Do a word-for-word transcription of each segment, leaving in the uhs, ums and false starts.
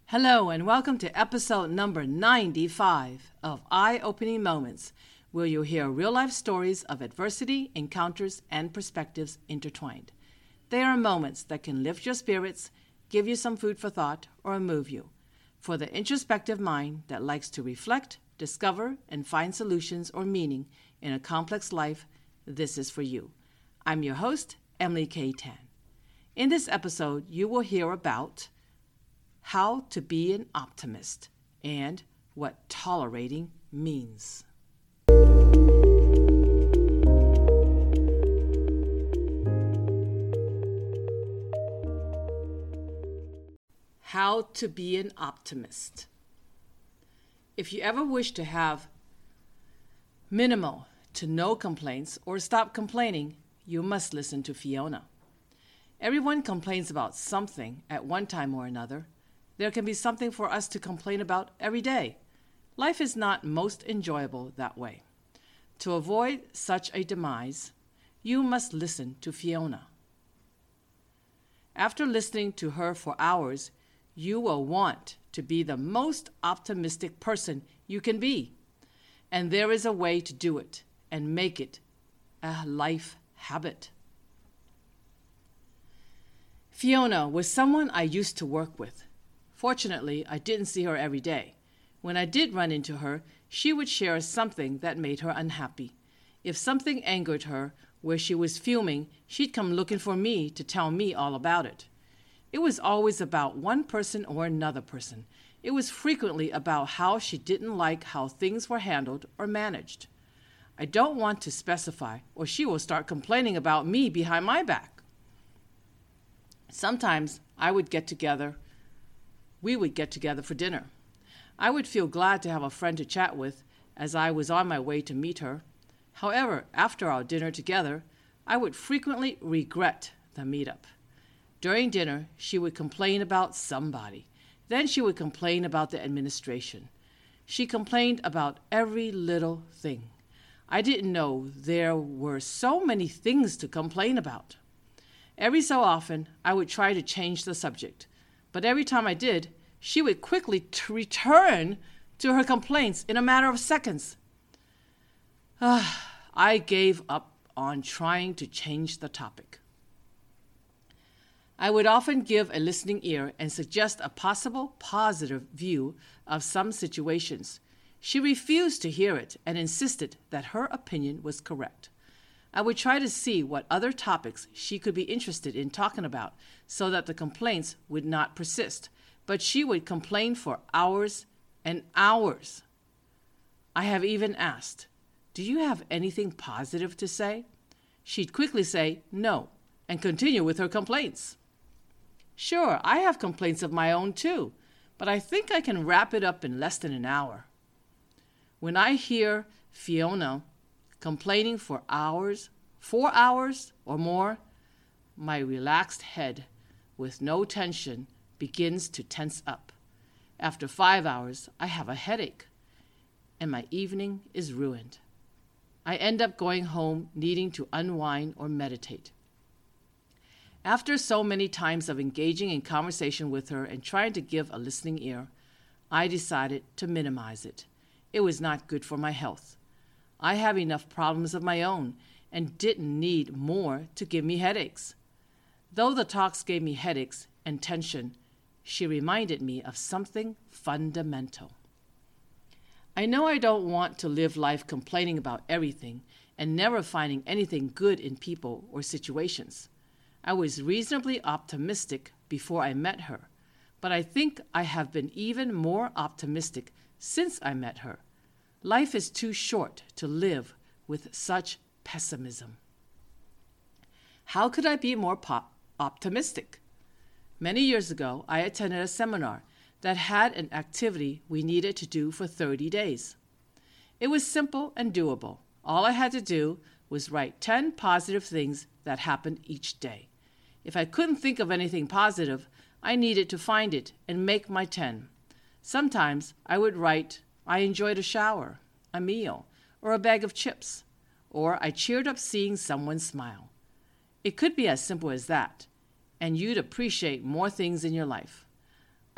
Hello and welcome to episode number ninety-five of Eye-Opening Moments, where you'll hear real-life stories of adversity, encounters, and perspectives intertwined. They are moments that can lift your spirits, give you some food for thought, or move you. For the introspective mind that likes to reflect, discover, and find solutions or meaning in a complex life, this is for you. I'm your host, Emily K. Tan. In this episode, you will hear about how to be an optimist and what tolerating means. How to be an optimist. If you ever wish to have minimal to no complaints or stop complaining, you must listen to Fiona. Everyone complains about something at one time or another. There can be something for us to complain about every day. Life is not most enjoyable that way. To avoid such a demise, you must listen to Fiona. After listening to her for hours, you will want to be the most optimistic person you can be. And there is a way to do it and make it a life habit. Fiona was someone I used to work with. Fortunately, I didn't see her every day. When I did run into her, she would share something that made her unhappy. If something angered her where she was fuming, she'd come looking for me to tell me all about it. It was always about one person or another person. It was frequently about how she didn't like how things were handled or managed. I don't want to specify, or she will start complaining about me behind my back. Sometimes I would get together We would get together for dinner. I would feel glad to have a friend to chat with as I was on my way to meet her. However, after our dinner together, I would frequently regret the meetup. During dinner, she would complain about somebody. Then she would complain about the administration. She complained about every little thing. I didn't know there were so many things to complain about. Every so often, I would try to change the subject. But every time I did, she would quickly t- return to her complaints in a matter of seconds. Uh, I gave up on trying to change the topic. I would often give a listening ear and suggest a possible positive view of some situations. She refused to hear it and insisted that her opinion was correct. I would try to see what other topics she could be interested in talking about so that the complaints would not persist, but she would complain for hours and hours. I have even asked, "Do you have anything positive to say?" She'd quickly say no and continue with her complaints. Sure, I have complaints of my own too, but I think I can wrap it up in less than an hour. When I hear Fiona complaining for hours, four hours or more, my relaxed head with no tension begins to tense up. After five hours, I have a headache, and my evening is ruined. I end up going home needing to unwind or meditate. After so many times of engaging in conversation with her and trying to give a listening ear, I decided to minimize it. It was not good for my health. I have enough problems of my own and didn't need more to give me headaches. Though the talks gave me headaches and tension, she reminded me of something fundamental. I know I don't want to live life complaining about everything and never finding anything good in people or situations. I was reasonably optimistic before I met her, but I think I have been even more optimistic since I met her. Life is too short to live with such pessimism. How could I be more pop- optimistic? Many years ago, I attended a seminar that had an activity we needed to do for thirty days. It was simple and doable. All I had to do was write ten positive things that happened each day. If I couldn't think of anything positive, I needed to find it and make my ten. Sometimes I would write, "I enjoyed a shower, a meal, or a bag of chips," or "I cheered up seeing someone smile." It could be as simple as that, and you'd appreciate more things in your life.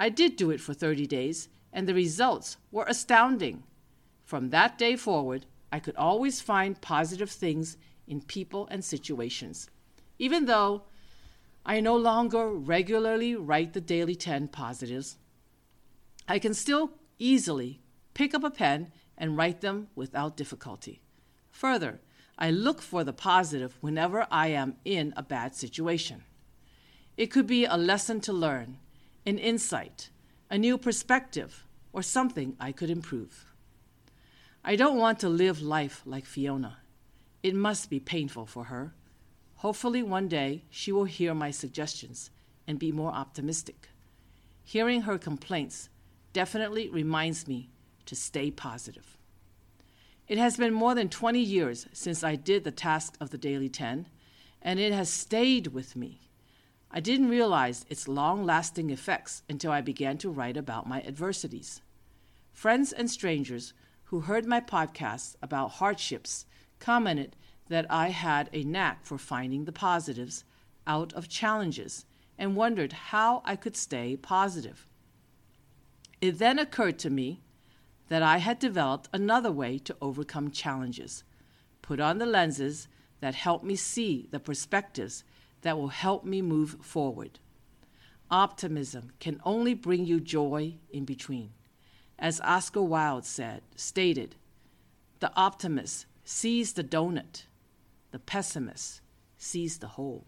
I did do it for thirty days, and the results were astounding. From that day forward, I could always find positive things in people and situations. Even though I no longer regularly write the Daily ten positives, I can still easily pick up a pen and write them without difficulty. Further, I look for the positive whenever I am in a bad situation. It could be a lesson to learn, an insight, a new perspective, or something I could improve. I don't want to live life like Fiona. It must be painful for her. Hopefully one day she will hear my suggestions and be more optimistic. Hearing her complaints definitely reminds me to stay positive. It has been more than twenty years since I did the task of the Daily ten, and it has stayed with me. I didn't realize its long-lasting effects until I began to write about my adversities. Friends and strangers who heard my podcasts about hardships commented that I had a knack for finding the positives out of challenges and wondered how I could stay positive. It then occurred to me that I had developed another way to overcome challenges, put on the lenses that help me see the perspectives that will help me move forward. Optimism can only bring you joy in between. As Oscar Wilde said, stated, the optimist sees the donut, the pessimist sees the whole.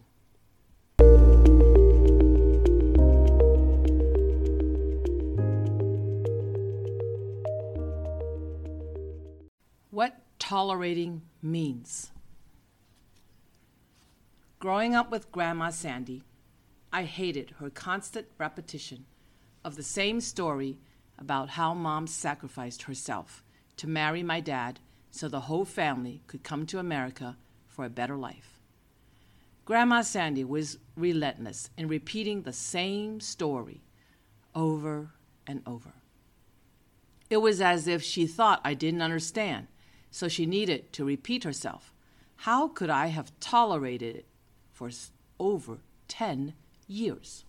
What tolerating means. Growing up with Grandma Sandy, I hated her constant repetition of the same story about how Mom sacrificed herself to marry my dad so the whole family could come to America for a better life. Grandma Sandy was relentless in repeating the same story over and over. It was as if she thought I didn't understand, so she needed to repeat herself. How could I have tolerated it for over ten years?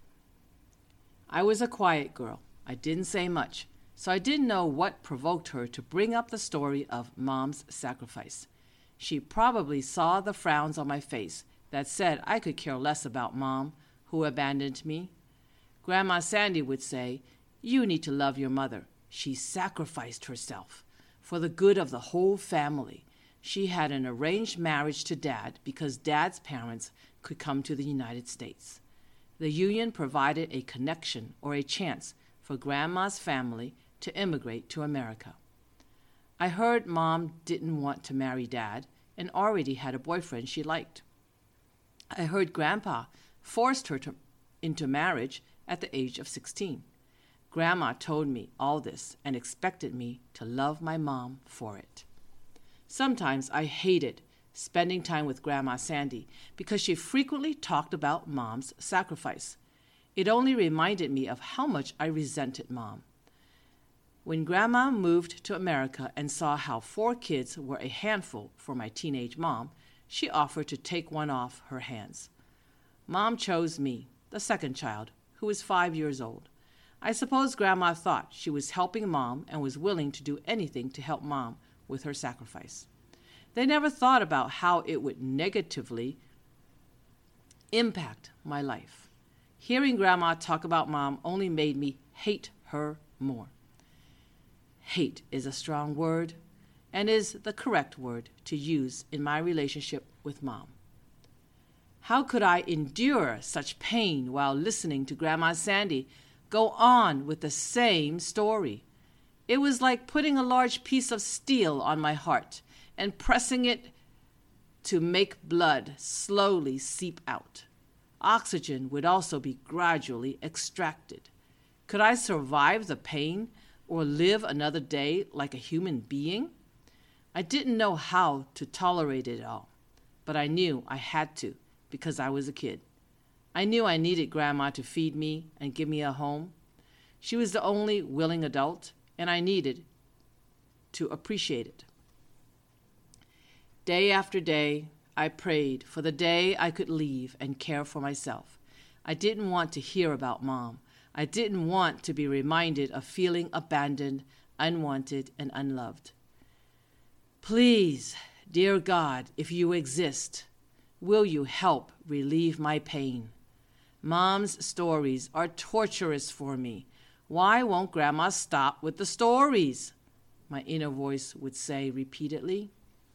I was a quiet girl. I didn't say much, so I didn't know what provoked her to bring up the story of Mom's sacrifice. She probably saw the frowns on my face that said I could care less about Mom, who abandoned me. Grandma Sandy would say, "You need to love your mother. She sacrificed herself for the good of the whole family. She had an arranged marriage to Dad because Dad's parents could come to the United States. The union provided a connection or a chance for Grandma's family to immigrate to America. I heard Mom didn't want to marry Dad and already had a boyfriend she liked. I heard Grandpa forced her to, into marriage at the age of sixteen. Grandma told me all this and expected me to love my mom for it. Sometimes I hated spending time with Grandma Sandy because she frequently talked about Mom's sacrifice. It only reminded me of how much I resented Mom. When Grandma moved to America and saw how four kids were a handful for my teenage mom, she offered to take one off her hands. Mom chose me, the second child, who was five years old. I suppose Grandma thought she was helping Mom and was willing to do anything to help Mom with her sacrifice. They never thought about how it would negatively impact my life. Hearing Grandma talk about Mom only made me hate her more. Hate is a strong word and is the correct word to use in my relationship with Mom. How could I endure such pain while listening to Grandma Sandy go on with the same story? It was like putting a large piece of steel on my heart and pressing it to make blood slowly seep out. Oxygen would also be gradually extracted. Could I survive the pain or live another day like a human being? I didn't know how to tolerate it all, but I knew I had to because I was a kid. I knew I needed Grandma to feed me and give me a home. She was the only willing adult, and I needed to appreciate it. Day after day, I prayed for the day I could leave and care for myself. I didn't want to hear about Mom. I didn't want to be reminded of feeling abandoned, unwanted, and unloved. Please, dear God, if you exist, will you help relieve my pain? Mom's stories are torturous for me. Why won't Grandma stop with the stories? My inner voice would say repeatedly.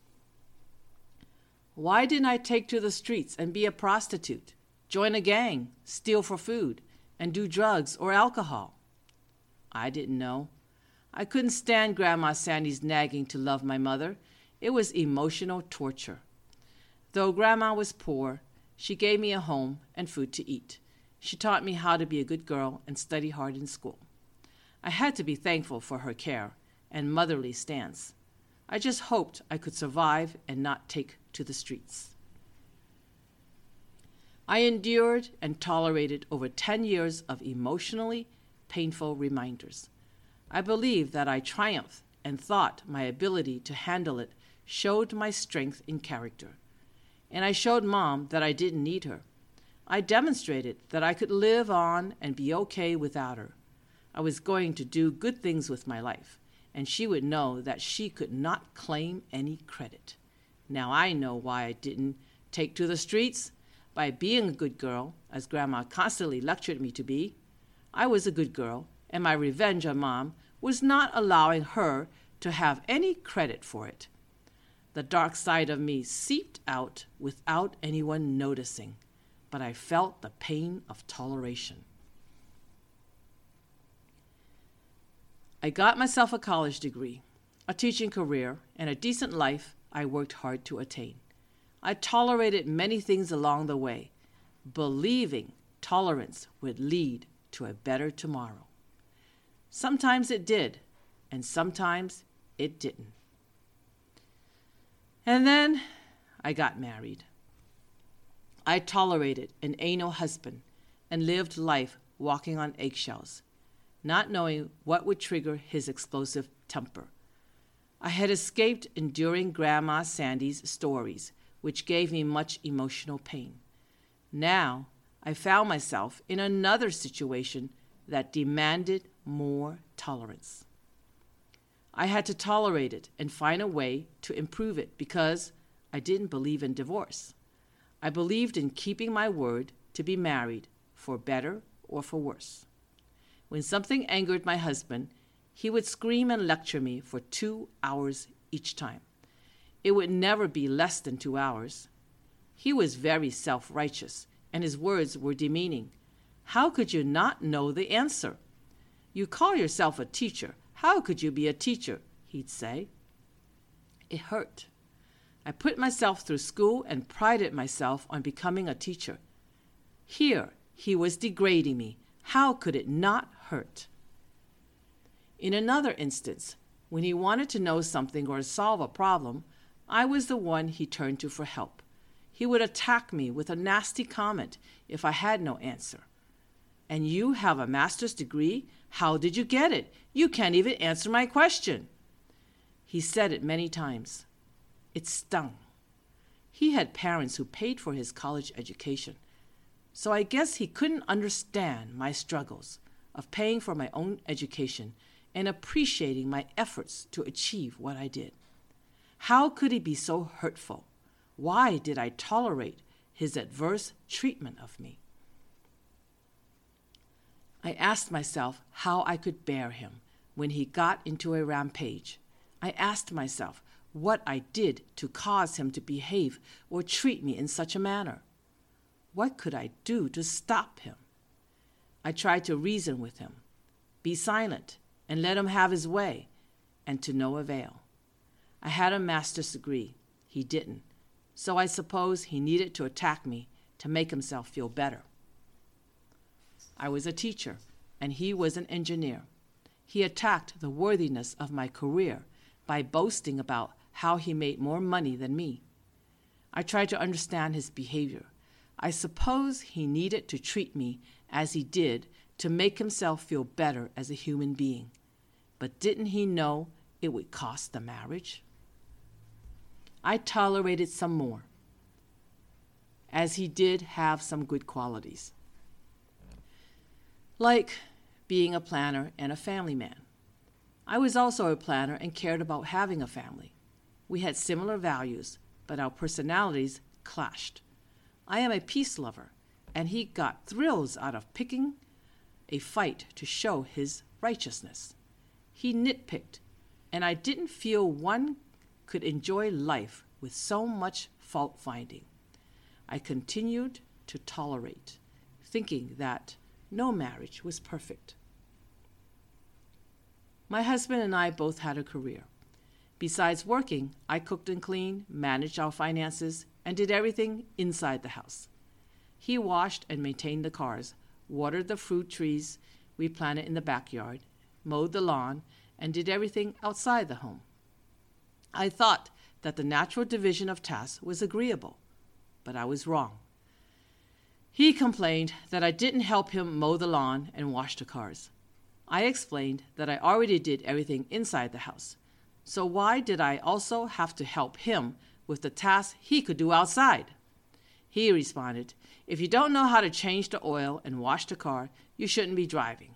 Why didn't I take to the streets and be a prostitute, join a gang, steal for food, and do drugs or alcohol? I didn't know. I couldn't stand Grandma Sandy's nagging to love my mother. It was emotional torture. Though Grandma was poor, she gave me a home and food to eat. She taught me how to be a good girl and study hard in school. I had to be thankful for her care and motherly stance. I just hoped I could survive and not take to the streets. I endured and tolerated over ten years of emotionally painful reminders. I believe that I triumphed and thought my ability to handle it showed my strength in character. And I showed Mom that I didn't need her. I demonstrated that I could live on and be okay without her. I was going to do good things with my life, and she would know that she could not claim any credit. Now I know why I didn't take to the streets. By being a good girl, as Grandma constantly lectured me to be, I was a good girl, and my revenge on Mom was not allowing her to have any credit for it. The dark side of me seeped out without anyone noticing, but I felt the pain of toleration. I got myself a college degree, a teaching career, and a decent life I worked hard to attain. I tolerated many things along the way, believing tolerance would lead to a better tomorrow. Sometimes it did, and sometimes it didn't. And then I got married. I tolerated an anal husband and lived life walking on eggshells, not knowing what would trigger his explosive temper. I had escaped enduring Grandma Sandy's stories, which gave me much emotional pain. Now I found myself in another situation that demanded more tolerance. I had to tolerate it and find a way to improve it because I didn't believe in divorce. I believed in keeping my word to be married, for better or for worse. When something angered my husband, he would scream and lecture me for two hours each time. It would never be less than two hours. He was very self-righteous, and his words were demeaning. How could you not know the answer? You call yourself a teacher. How could you be a teacher? He'd say. It hurt. I put myself through school and prided myself on becoming a teacher. Here, he was degrading me. How could it not hurt? In another instance, when he wanted to know something or solve a problem, I was the one he turned to for help. He would attack me with a nasty comment if I had no answer. And you have a master's degree? How did you get it? You can't even answer my question. He said it many times. It stung. He had parents who paid for his college education, so I guess he couldn't understand my struggles of paying for my own education and appreciating my efforts to achieve what I did. How could he be so hurtful? Why did I tolerate his adverse treatment of me? I asked myself how I could bear him when he got into a rampage. I asked myself what I did to cause him to behave or treat me in such a manner. What could I do to stop him? I tried to reason with him, be silent, and let him have his way, and to no avail. I had a master's degree. He didn't. So I suppose he needed to attack me to make himself feel better. I was a teacher, and he was an engineer. He attacked the worthiness of my career by boasting about how he made more money than me. I tried to understand his behavior. I suppose he needed to treat me as he did to make himself feel better as a human being. But didn't he know it would cost the marriage? I tolerated some more, as he did have some good qualities. Like being a planner and a family man. I was also a planner and cared about having a family. We had similar values, but our personalities clashed. I am a peace lover, and he got thrills out of picking a fight to show his righteousness. He nitpicked, and I didn't feel one could enjoy life with so much fault-finding. I continued to tolerate, thinking that no marriage was perfect. My husband and I both had a career. Besides working, I cooked and cleaned, managed our finances, and did everything inside the house. He washed and maintained the cars, watered the fruit trees we planted in the backyard, mowed the lawn, and did everything outside the home. I thought that the natural division of tasks was agreeable, but I was wrong. He complained that I didn't help him mow the lawn and wash the cars. I explained that I already did everything inside the house, so why did I also have to help him with the tasks he could do outside? He responded, "If you don't know how to change the oil and wash the car, you shouldn't be driving.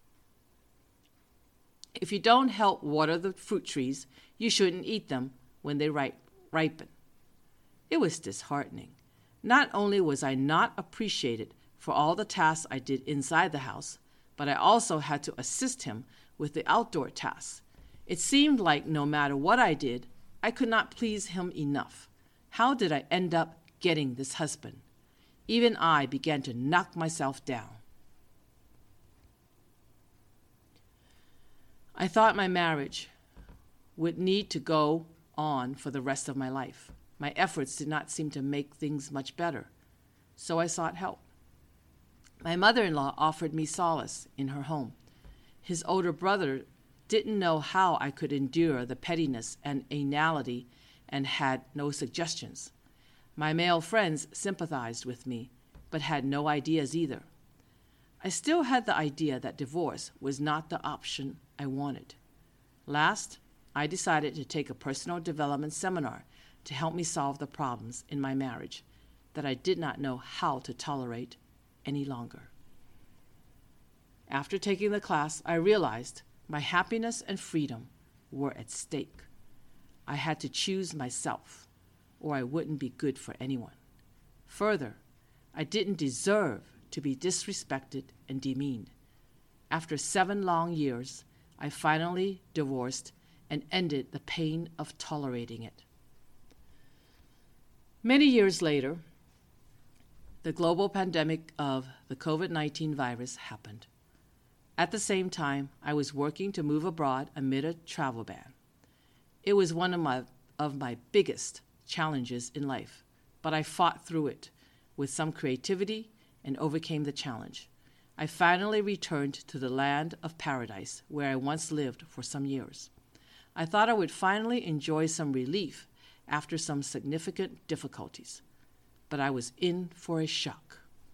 If you don't help water the fruit trees, you shouldn't eat them when they ripe, ripen." It was disheartening. Not only was I not appreciated for all the tasks I did inside the house, but I also had to assist him with the outdoor tasks. It seemed like no matter what I did, I could not please him enough. How did I end up getting this husband? Even I began to knock myself down. I thought my marriage would need to go on for the rest of my life. My efforts did not seem to make things much better, so I sought help. My mother-in-law offered me solace in her home. His older brother didn't know how I could endure the pettiness and anal and had no suggestions. My male friends sympathized with me, but had no ideas either. I still had the idea that divorce was not the option I wanted. Last, I decided to take a personal development seminar to help me solve the problems in my marriage that I did not know how to tolerate any longer. After taking the class, I realized my happiness and freedom were at stake. I had to choose myself, or I wouldn't be good for anyone. Further, I didn't deserve to be disrespected and demeaned. After seven long years, I finally divorced and ended the pain of tolerating it. Many years later, the global pandemic of the COVID nineteen virus happened. At the same time, I was working to move abroad amid a travel ban. It was one of my, of my biggest challenges in life, but I fought through it with some creativity and overcame the challenge. I finally returned to the land of paradise where I once lived for some years. I thought I would finally enjoy some relief after some significant difficulties, but I was in for a shock.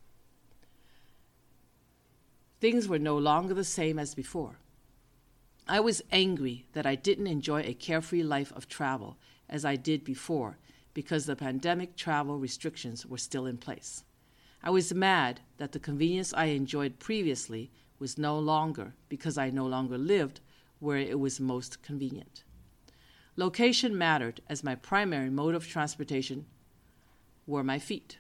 Things were no longer the same as before. I was angry that I didn't enjoy a carefree life of travel as I did before because the pandemic travel restrictions were still in place. I was mad that the convenience I enjoyed previously was no longer because I no longer lived where it was most convenient. Location mattered as my primary mode of transportation were my feet.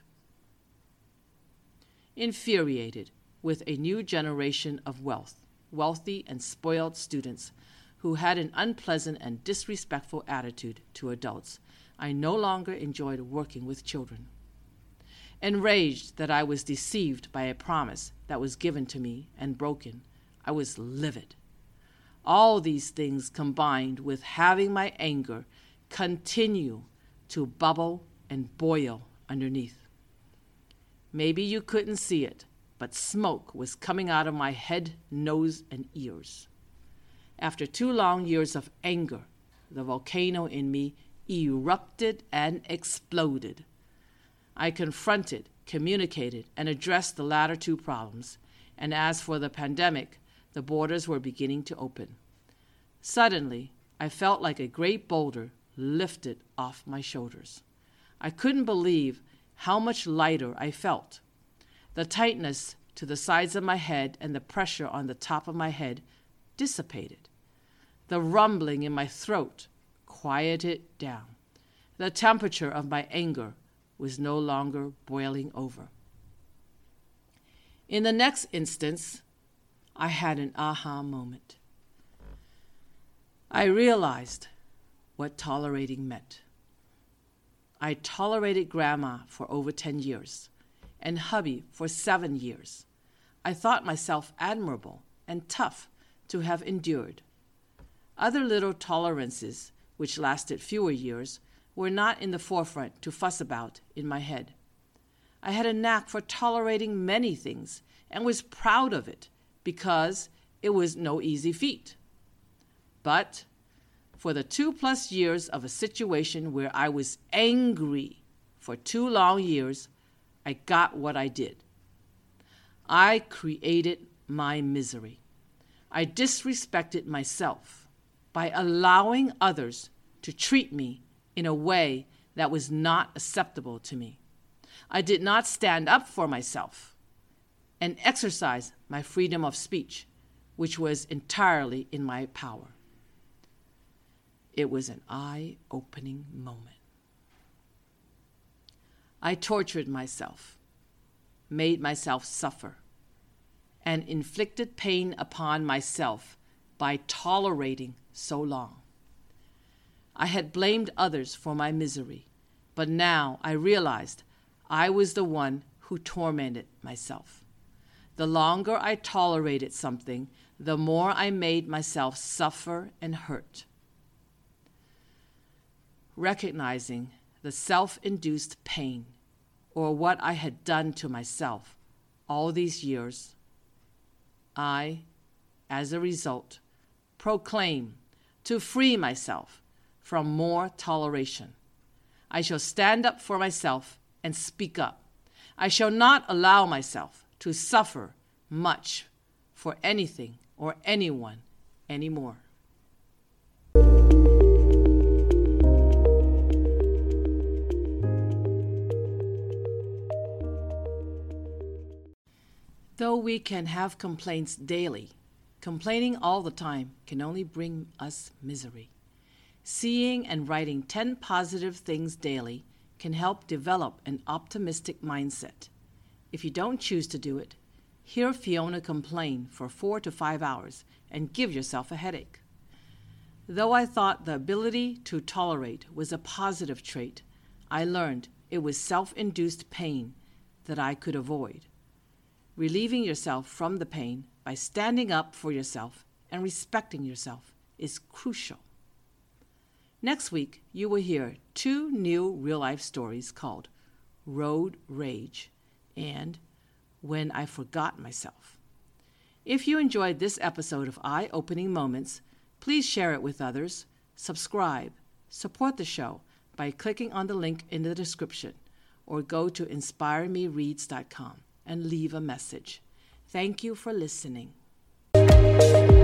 Infuriated with a new generation of wealth, wealthy and spoiled students who had an unpleasant and disrespectful attitude to adults, I no longer enjoyed working with children. Enraged that I was deceived by a promise that was given to me and broken, I was livid. All these things combined with having my anger continue to bubble and boil underneath. Maybe you couldn't see it, but smoke was coming out of my head, nose, and ears. After two long years of anger, the volcano in me erupted and exploded. I confronted, communicated, and addressed the latter two problems, and as for the pandemic, the borders were beginning to open. Suddenly, I felt like a great boulder lifted off my shoulders. I couldn't believe how much lighter I felt. The tightness to the sides of my head and the pressure on the top of my head dissipated. The rumbling in my throat quieted down. The temperature of my anger was no longer boiling over. In the next instance, I had an aha moment. I realized what tolerating meant. I tolerated Grandma for over ten years and hubby for seven years. I thought myself admirable and tough to have endured. Other little tolerances, which lasted fewer years, were not in the forefront to fuss about in my head. I had a knack for tolerating many things and was proud of it because it was no easy feat. But for the two-plus years of a situation where I was angry for two long years, I got what I did. I created my misery. I disrespected myself by allowing others to treat me in a way that was not acceptable to me. I did not stand up for myself and exercise my freedom of speech, which was entirely in my power. It was an eye-opening moment. I tortured myself, made myself suffer, and inflicted pain upon myself by tolerating so long. I had blamed others for my misery, but now I realized I was the one who tormented myself. The longer I tolerated something, the more I made myself suffer and hurt. Recognizing the self-induced pain, or what I had done to myself all these years, I, as a result, proclaim to free myself from more toleration. I shall stand up for myself and speak up. I shall not allow myself to suffer much for anything or anyone anymore. Though we can have complaints daily, complaining all the time can only bring us misery. Seeing and writing ten positive things daily can help develop an optimistic mindset. If you don't choose to do it, hear Fiona complain for four to five hours and give yourself a headache. Though I thought the ability to tolerate was a positive trait, I learned it was self-induced pain that I could avoid. Relieving yourself from the pain by standing up for yourself and respecting yourself is crucial. Next week, you will hear two new real-life stories called Road Rage and When I Forgot Myself. If you enjoyed this episode of Eye-Opening Moments, please share it with others, subscribe, support the show by clicking on the link in the description, or go to inspire me reads dot com and leave a message. Thank you for listening.